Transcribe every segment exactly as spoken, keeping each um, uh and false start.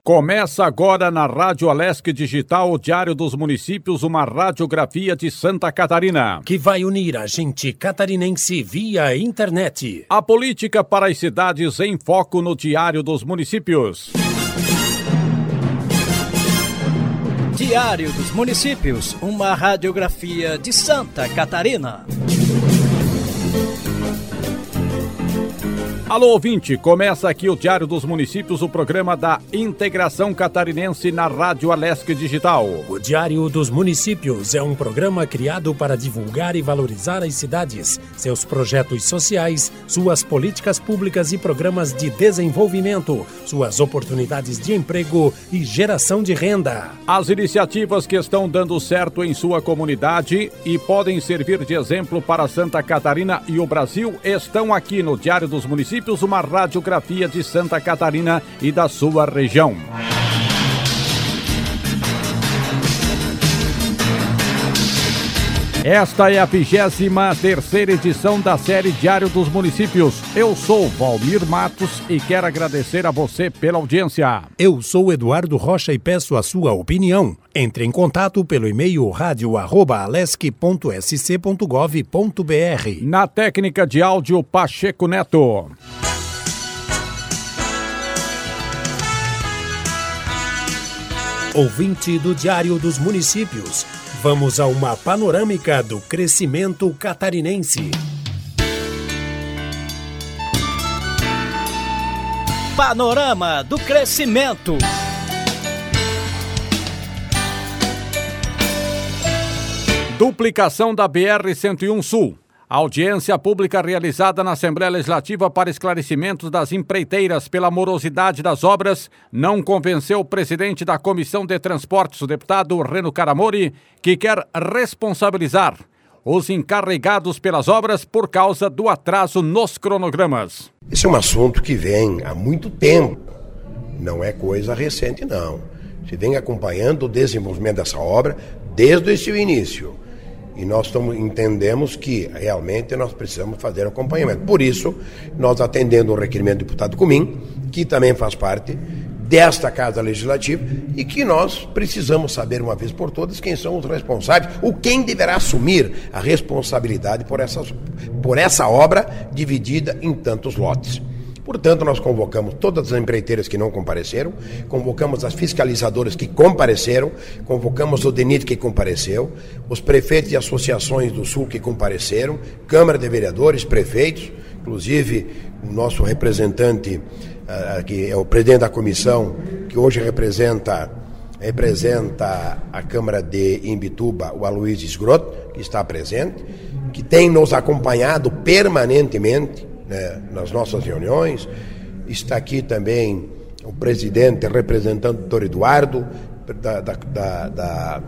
Começa agora na Rádio Alesc Digital, o Diário dos Municípios, uma radiografia de Santa Catarina. Que vai unir a gente catarinense via internet. A política para as cidades em foco no Diário dos Municípios. Diário dos Municípios, uma radiografia de Santa Catarina. Alô, ouvinte, começa aqui o Diário dos Municípios, o programa da integração catarinense na Rádio Alesc Digital. O Diário dos Municípios é um programa criado para divulgar e valorizar as cidades, seus projetos sociais, suas políticas públicas e programas de desenvolvimento, suas oportunidades de emprego e geração de renda. As iniciativas que estão dando certo em sua comunidade e podem servir de exemplo para Santa Catarina e o Brasil estão aqui no Diário dos Municípios, uma radiografia de Santa Catarina e da sua região. Esta é a vigésima terceira edição da série Diário dos Municípios. Eu sou Valmir Matos e quero agradecer a você pela audiência. Eu sou Eduardo Rocha e peço a sua opinião. Entre em contato pelo e-mail radio arroba alesc ponto s c ponto gov ponto b r. Na técnica de áudio, Pacheco Neto. Ouvinte do Diário dos Municípios, vamos a uma panorâmica do crescimento catarinense. Panorama do crescimento. Duplicação da B R cento e um Sul. A audiência pública realizada na Assembleia Legislativa para esclarecimentos das empreiteiras pela morosidade das obras não convenceu o presidente da Comissão de Transportes, o deputado Reno Caramori, que quer responsabilizar os encarregados pelas obras por causa do atraso nos cronogramas. Esse é um assunto que vem há muito tempo, não é coisa recente não. Se vem acompanhando o desenvolvimento dessa obra desde o seu início. E nós estamos, entendemos que realmente nós precisamos fazer acompanhamento. Por isso, nós atendendo o requerimento do deputado Cumim, que também faz parte desta Casa Legislativa, e que nós precisamos saber uma vez por todas quem são os responsáveis, ou quem deverá assumir a responsabilidade por, essas, por essa obra dividida em tantos lotes. Portanto, nós convocamos todas as empreiteiras que não compareceram, convocamos as fiscalizadoras que compareceram, convocamos o DENIT que compareceu, os prefeitos e associações do Sul que compareceram, Câmara de Vereadores, prefeitos, inclusive o nosso representante, uh, que é o presidente da comissão, que hoje representa, representa a Câmara de Imbituba, o Aloysio Sgrot, que está presente, que tem nos acompanhado permanentemente nas nossas reuniões. Está aqui também o presidente representante do doutor Eduardo da, da, da, da,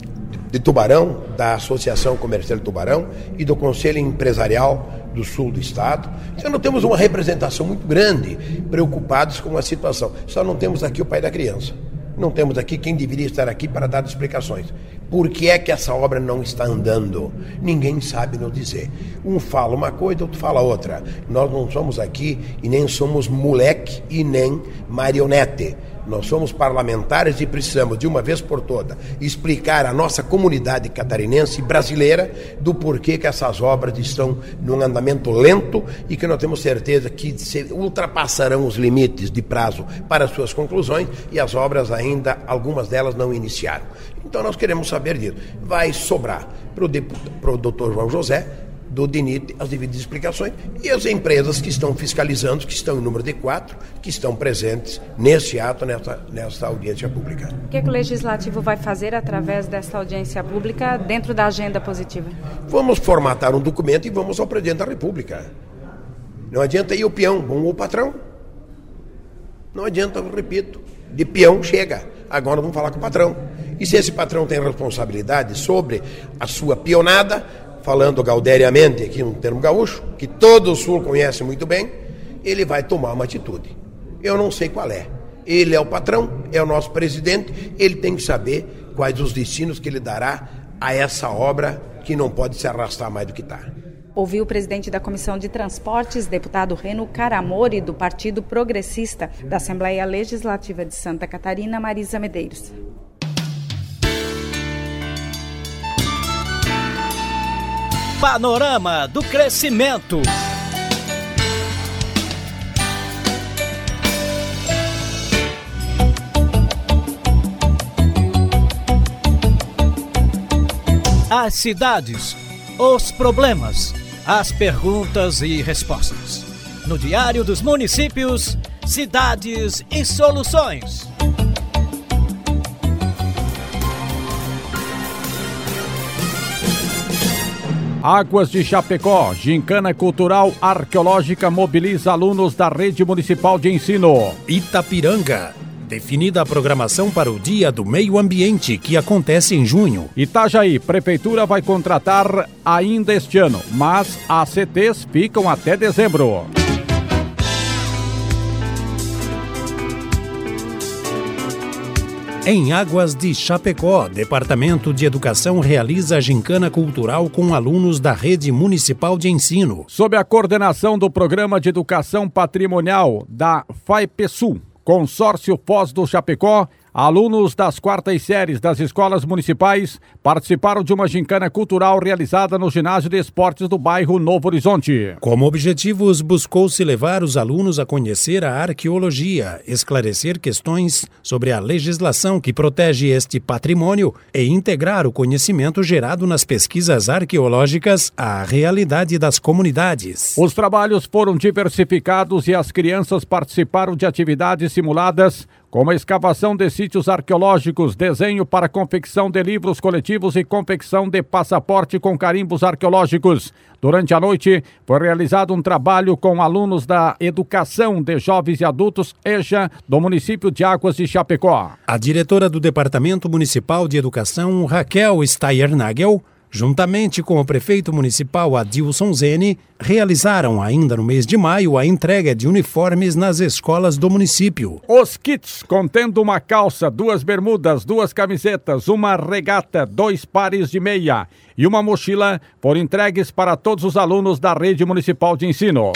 de Tubarão, da Associação Comercial de Tubarão e do Conselho Empresarial do Sul do Estado. Então nós temos uma representação muito grande, preocupados com a situação. Só não temos aqui o pai da criança. Não temos aqui quem deveria estar aqui para dar explicações. Por que é que essa obra não está andando? Ninguém sabe nos dizer. Um fala uma coisa, outro fala outra. Nós não somos aqui e nem somos moleque e nem marionete. Nós somos parlamentares e precisamos, de uma vez por todas, explicar à nossa comunidade catarinense e brasileira do porquê que essas obras estão num andamento lento e que nós temos certeza que ultrapassarão os limites de prazo para suas conclusões e as obras ainda, algumas delas não iniciaram. Então nós queremos saber disso. Vai sobrar para o doutor João José, do DENIT, as devidas explicações, e as empresas que estão fiscalizando, que estão em número de quatro, que estão presentes nesse ato, nessa, nessa audiência pública. O que, que o Legislativo vai fazer através dessa audiência pública dentro da agenda positiva? Vamos formatar um documento e vamos ao presidente da República. Não adianta ir o peão, vamos o patrão. Não adianta, eu repito, de peão chega, agora vamos falar com o patrão. E se esse patrão tem responsabilidade sobre a sua peonada, falando gauderiamente, aqui no termo gaúcho, que todo o Sul conhece muito bem, ele vai tomar uma atitude. Eu não sei qual é. Ele é o patrão, é o nosso presidente, ele tem que saber quais os destinos que ele dará a essa obra que não pode se arrastar mais do que está. ouviu o presidente da Comissão de Transportes, deputado Reno Caramori, do Partido Progressista da Assembleia Legislativa de Santa Catarina, Marisa Medeiros. Panorama do Crescimento. As cidades, os problemas, as perguntas e respostas. No Diário dos Municípios, Cidades e Soluções. Águas de Chapecó, gincana cultural arqueológica mobiliza alunos da Rede Municipal de Ensino. Itapiranga, definida a programação para o Dia do Meio Ambiente, que acontece em junho. Itajaí, Prefeitura vai contratar ainda este ano, mas as C Ts ficam até dezembro. Em Águas de Chapecó, Departamento de Educação realiza a gincana cultural com alunos da Rede Municipal de Ensino. Sob a coordenação do Programa de Educação Patrimonial da FAEPESU, Consórcio Foz do Chapecó, alunos das quartas séries das escolas municipais participaram de uma gincana cultural realizada no Ginásio de Esportes do bairro Novo Horizonte. Como objetivos, buscou-se levar os alunos a conhecer a arqueologia, esclarecer questões sobre a legislação que protege este patrimônio e integrar o conhecimento gerado nas pesquisas arqueológicas à realidade das comunidades. Os trabalhos foram diversificados e as crianças participaram de atividades simuladas, como a escavação de sítios arqueológicos, desenho para confecção de livros coletivos e confecção de passaporte com carimbos arqueológicos. Durante a noite, foi realizado um trabalho com alunos da Educação de Jovens e Adultos, EJA, do município de Águas de Chapecó. A diretora do Departamento Municipal de Educação, Raquel Steyernagel, juntamente com o prefeito municipal Adilson Zene, realizaram ainda no mês de maio a entrega de uniformes nas escolas do município. Os kits contendo uma calça, duas bermudas, duas camisetas, uma regata, dois pares de meia e uma mochila foram entregues para todos os alunos da Rede Municipal de Ensino.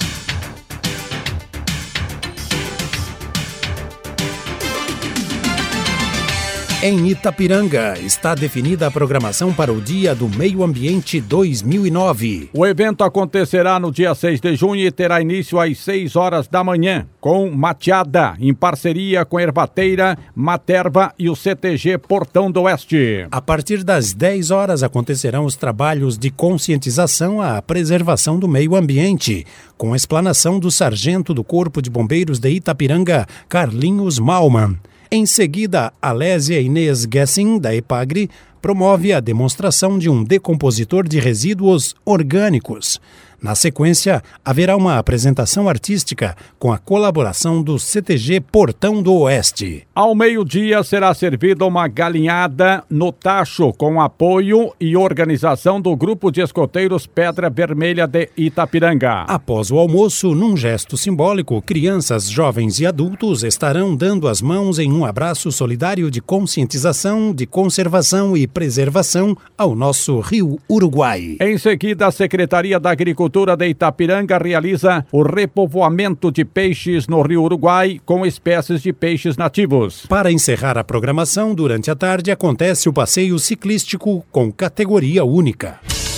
Em Itapiranga, está definida a programação para o Dia do Meio Ambiente dois mil e nove. O evento acontecerá no dia seis de junho e terá início às seis horas da manhã, com mateada, em parceria com a Ervateira, Materva e o C T G Portão do Oeste. A partir das dez horas acontecerão os trabalhos de conscientização à preservação do meio ambiente, com a explanação do sargento do Corpo de Bombeiros de Itapiranga, Carlinhos Malman. Em seguida, Alésia Inês Gessing, da EPAGRE, promove a demonstração de um decompositor de resíduos orgânicos. Na sequência, haverá uma apresentação artística com a colaboração do C T G Portão do Oeste. Ao meio-dia será servida uma galinhada no tacho com apoio e organização do Grupo de Escoteiros Pedra Vermelha de Itapiranga. Após o almoço, num gesto simbólico, crianças, jovens e adultos estarão dando as mãos em um abraço solidário de conscientização, de conservação e preservação ao nosso Rio Uruguai. Em seguida, a Secretaria da Agricultura de Itapiranga realiza o repovoamento de peixes no Rio Uruguai com espécies de peixes nativos. Para encerrar a programação, durante a tarde acontece o passeio ciclístico com categoria única.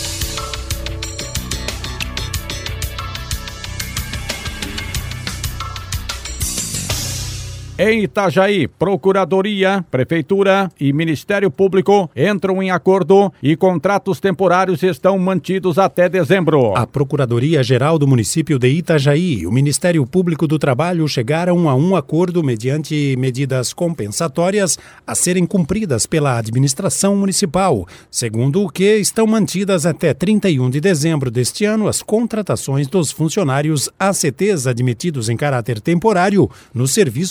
Em Itajaí, Procuradoria, Prefeitura e Ministério Público entram em acordo e contratos temporários estão mantidos até dezembro. A Procuradoria-Geral do município de Itajaí e o Ministério Público do Trabalho chegaram a um acordo mediante medidas compensatórias a serem cumpridas pela administração municipal, segundo o que estão mantidas até trinta e um de dezembro deste ano as contratações dos funcionários A C Ts admitidos em caráter temporário no Serviço Público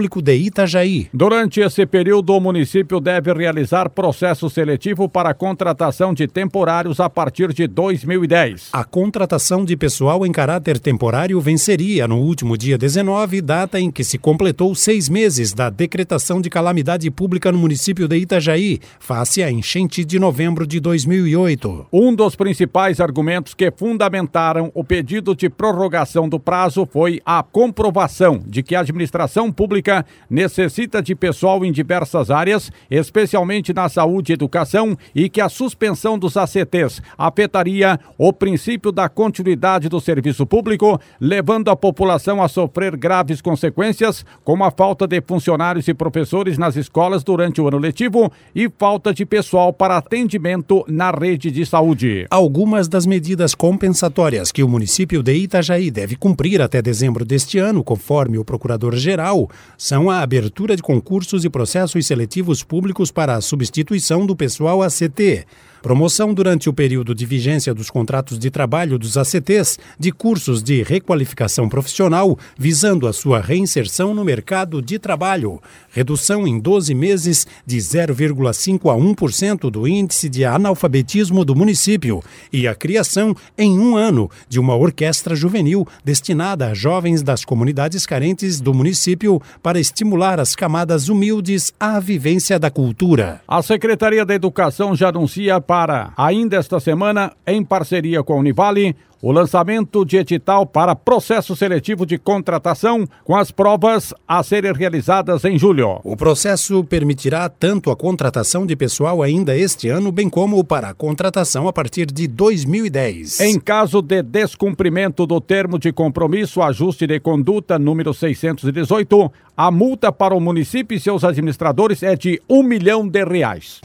Público de Itajaí. Durante esse período, o município deve realizar processo seletivo para a contratação de temporários a partir de dois mil e dez. A contratação de pessoal em caráter temporário venceria no último dia dezenove, data em que se completou seis meses da decretação de calamidade pública no município de Itajaí, face à enchente de novembro de dois mil e oito. Um dos principais argumentos que fundamentaram o pedido de prorrogação do prazo foi a comprovação de que a administração pública necessita de pessoal em diversas áreas, especialmente na saúde e educação, e que a suspensão dos A C Tês afetaria o princípio da continuidade do serviço público, levando a população a sofrer graves consequências, como a falta de funcionários e professores nas escolas durante o ano letivo e falta de pessoal para atendimento na rede de saúde. Algumas das medidas compensatórias que o município de Itajaí deve cumprir até dezembro deste ano, conforme o procurador-geral, são a abertura de concursos e processos seletivos públicos para a substituição do pessoal A C T, promoção durante o período de vigência dos contratos de trabalho dos A C Tês de cursos de requalificação profissional visando a sua reinserção no mercado de trabalho, redução em doze meses de zero vírgula cinco a um por cento do índice de analfabetismo do município e a criação em um ano de uma orquestra juvenil destinada a jovens das comunidades carentes do município para estimular as camadas humildes à vivência da cultura. A Secretaria da Educação já anuncia para, ainda esta semana, em parceria com a Univale, o lançamento de edital para processo seletivo de contratação com as provas a serem realizadas em julho. O processo permitirá tanto a contratação de pessoal ainda este ano, bem como para a contratação a partir de dois mil e dez. Em caso de descumprimento do termo de compromisso, ajuste de conduta número seiscentos e dezoito, a multa para o município e seus administradores é de um milhão de reais.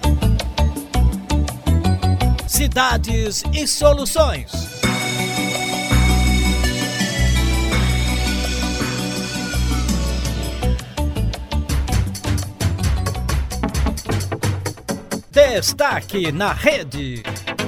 Cidades e Soluções. Destaque na rede.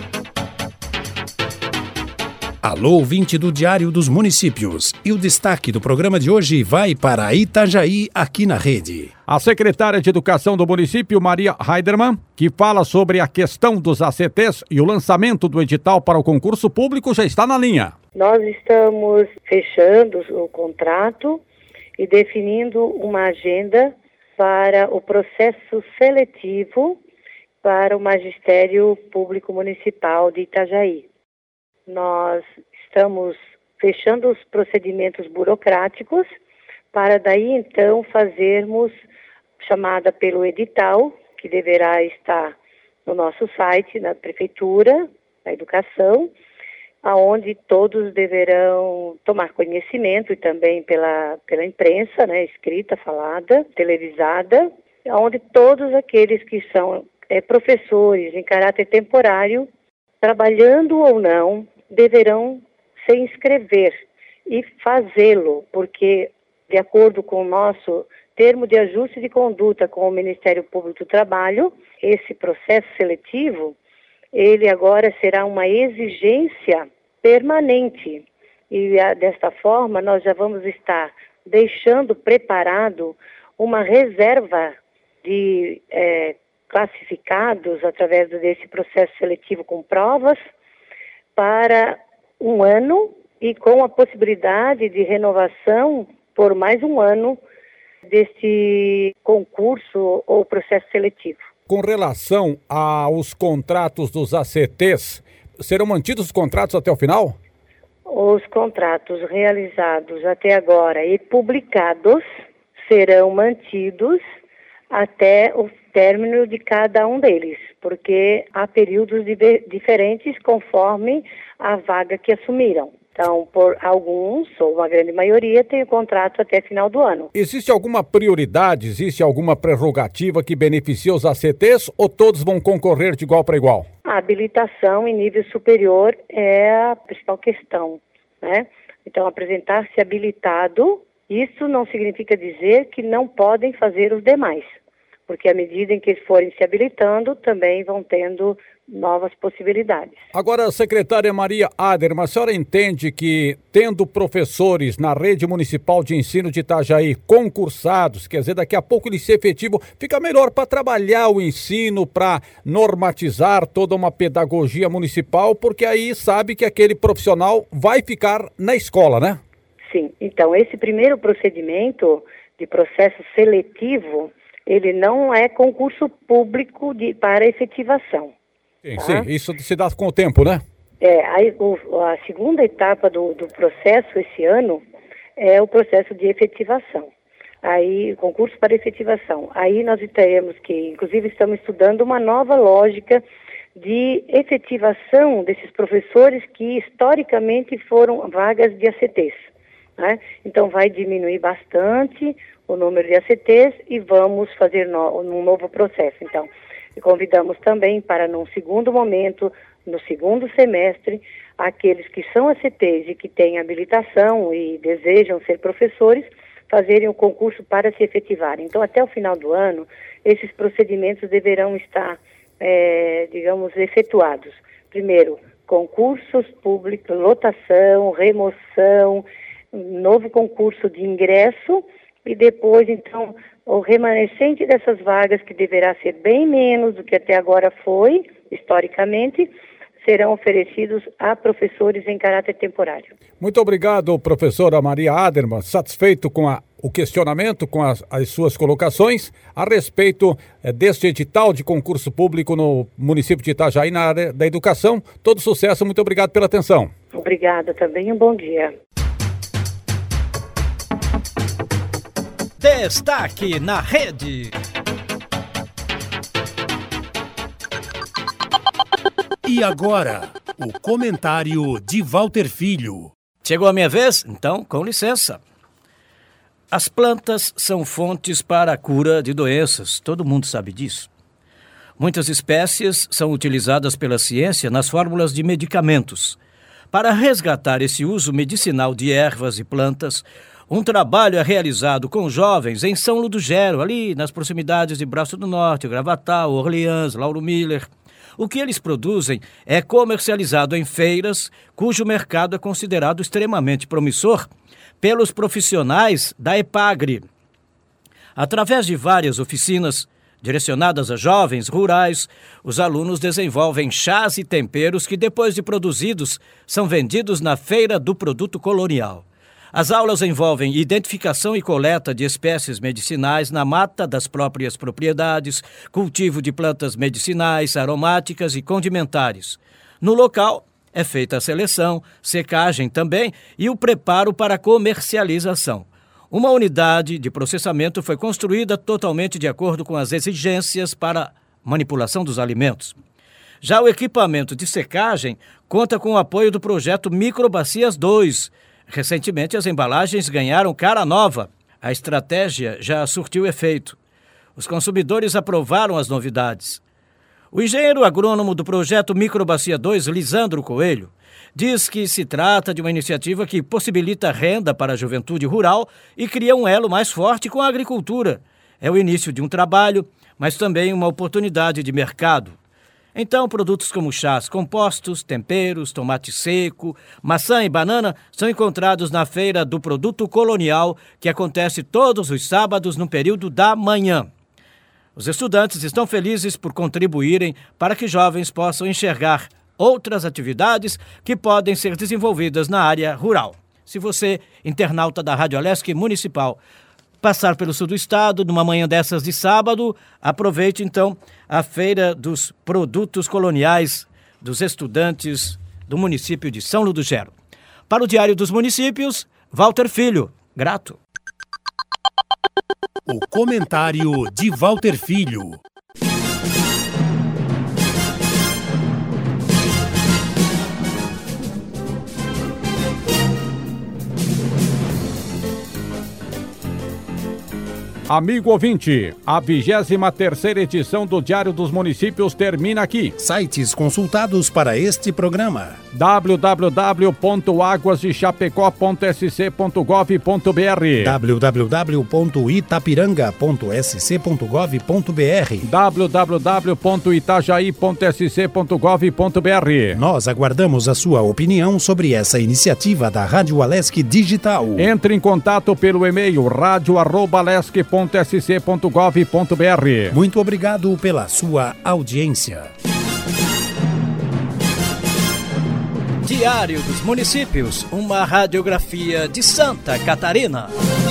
Alô, ouvinte do Diário dos Municípios. E o destaque do programa de hoje vai para Itajaí, aqui na rede. A secretária de Educação do município, Maria Heidermann, que fala sobre a questão dos A C Tês e o lançamento do edital para o concurso público, já está na linha. Nós estamos fechando o contrato e definindo uma agenda para o processo seletivo para o Magistério Público Municipal de Itajaí. Nós estamos fechando os procedimentos burocráticos para daí então fazermos chamada pelo edital, que deverá estar no nosso site, na Prefeitura, da Educação, aonde todos deverão tomar conhecimento e também pela, pela imprensa, né, escrita, falada, televisada, onde todos aqueles que são é, professores em caráter temporário, trabalhando ou não, deverão se inscrever e fazê-lo, porque, de acordo com o nosso termo de ajuste de conduta com o Ministério Público do Trabalho, esse processo seletivo, ele agora será uma exigência permanente. E a, desta forma, nós já vamos estar deixando preparado uma reserva de é, classificados através desse processo seletivo com provas para um ano e com a possibilidade de renovação por mais um ano deste concurso ou processo seletivo. Com relação aos contratos dos A C Tês, serão mantidos os contratos até o final? Os contratos realizados até agora e publicados serão mantidos até o término de cada um deles, porque há períodos diferentes conforme a vaga que assumiram. Então, por alguns, ou uma grande maioria, tem o contrato até final do ano. Existe alguma prioridade, existe alguma prerrogativa que beneficia os A C Tês ou todos vão concorrer de igual para igual? A habilitação em nível superior é a principal questão, né? Então, apresentar-se habilitado, isso não significa dizer que não podem fazer os demais, porque à medida em que eles forem se habilitando, também vão tendo novas possibilidades. Agora, secretária Maria Aderman, a senhora entende que, tendo professores na rede municipal de ensino de Itajaí concursados, quer dizer, daqui a pouco ele ser efetivo, fica melhor para trabalhar o ensino, para normatizar toda uma pedagogia municipal, porque aí sabe que aquele profissional vai ficar na escola, né? Sim, então esse primeiro procedimento de processo seletivo, ele não é concurso público de, para efetivação. Sim, tá? sim, isso se dá com o tempo, né? É, aí, o, a segunda etapa do, do processo esse ano é o processo de efetivação. Aí, concurso para efetivação. Aí nós teremos que, inclusive estamos estudando uma nova lógica de efetivação desses professores que historicamente foram vagas de A C Tês. Né? Então vai diminuir bastante o número de A C Tês e vamos fazer no, um novo processo. Então, convidamos também para, num segundo momento, no segundo semestre, aqueles que são A C Tês e que têm habilitação e desejam ser professores, fazerem o concurso para se efetivarem. Então, até o final do ano, esses procedimentos deverão estar, é, digamos, efetuados. Primeiro, concursos públicos, lotação, remoção, novo concurso de ingresso e depois, então, o remanescente dessas vagas, que deverá ser bem menos do que até agora foi, historicamente, serão oferecidos a professores em caráter temporário. Muito obrigado, professora Maria Aderman. Satisfeito com a, o questionamento, com as, as suas colocações a respeito é, deste edital de concurso público no município de Itajaí, na área da educação. Todo sucesso, muito obrigado pela atenção. Obrigada também, um bom dia. Destaque na Rede. E agora, o comentário de Walter Filho. Chegou a minha vez? Então, com licença. As plantas são fontes para a cura de doenças, todo mundo sabe disso. Muitas espécies são utilizadas pela ciência nas fórmulas de medicamentos. Para resgatar esse uso medicinal de ervas e plantas, um trabalho é realizado com jovens em São Ludogero, ali nas proximidades de Braço do Norte, Gravatal, Orleans, Lauro Miller. O que eles produzem é comercializado em feiras, cujo mercado é considerado extremamente promissor pelos profissionais da EPAGRE. Através de várias oficinas direcionadas a jovens rurais, os alunos desenvolvem chás e temperos que, depois de produzidos, são vendidos na Feira do Produto Colonial. As aulas envolvem identificação e coleta de espécies medicinais na mata das próprias propriedades, cultivo de plantas medicinais, aromáticas e condimentares. No local, é feita a seleção, secagem também e o preparo para comercialização. Uma unidade de processamento foi construída totalmente de acordo com as exigências para manipulação dos alimentos. Já o equipamento de secagem conta com o apoio do projeto Microbacias dois. Recentemente, as embalagens ganharam cara nova. A estratégia já surtiu efeito. Os consumidores aprovaram as novidades. O engenheiro agrônomo do projeto Microbacia dois, Lisandro Coelho, diz que se trata de uma iniciativa que possibilita renda para a juventude rural e cria um elo mais forte com a agricultura. É o início de um trabalho, mas também uma oportunidade de mercado. Então, produtos como chás compostos, temperos, tomate seco, maçã e banana são encontrados na Feira do Produto Colonial, que acontece todos os sábados no período da manhã. Os estudantes estão felizes por contribuírem para que jovens possam enxergar outras atividades que podem ser desenvolvidas na área rural. Se você, internauta da Rádio Alesc Municipal, passar pelo sul do estado, numa manhã dessas de sábado, aproveite então a Feira dos Produtos Coloniais dos estudantes do município de São Ludogero. Para o Diário dos Municípios, Walter Filho, grato. O comentário de Walter Filho. Amigo ouvinte, a vigésima terceira edição do Diário dos Municípios termina aqui. Sites consultados para este programa: w w w ponto águas de chapecó ponto s c ponto gov ponto b r, w w w ponto itapiranga ponto s c ponto gov ponto b r, w w w ponto itajaí ponto s c ponto gov ponto b r. Nós aguardamos a sua opinião sobre essa iniciativa da Rádio Alesc Digital. Entre em contato pelo e-mail rádio arroba alesc ponto s c ponto gov ponto b r. Muito obrigado pela sua audiência. Diário dos Municípios, uma radiografia de Santa Catarina.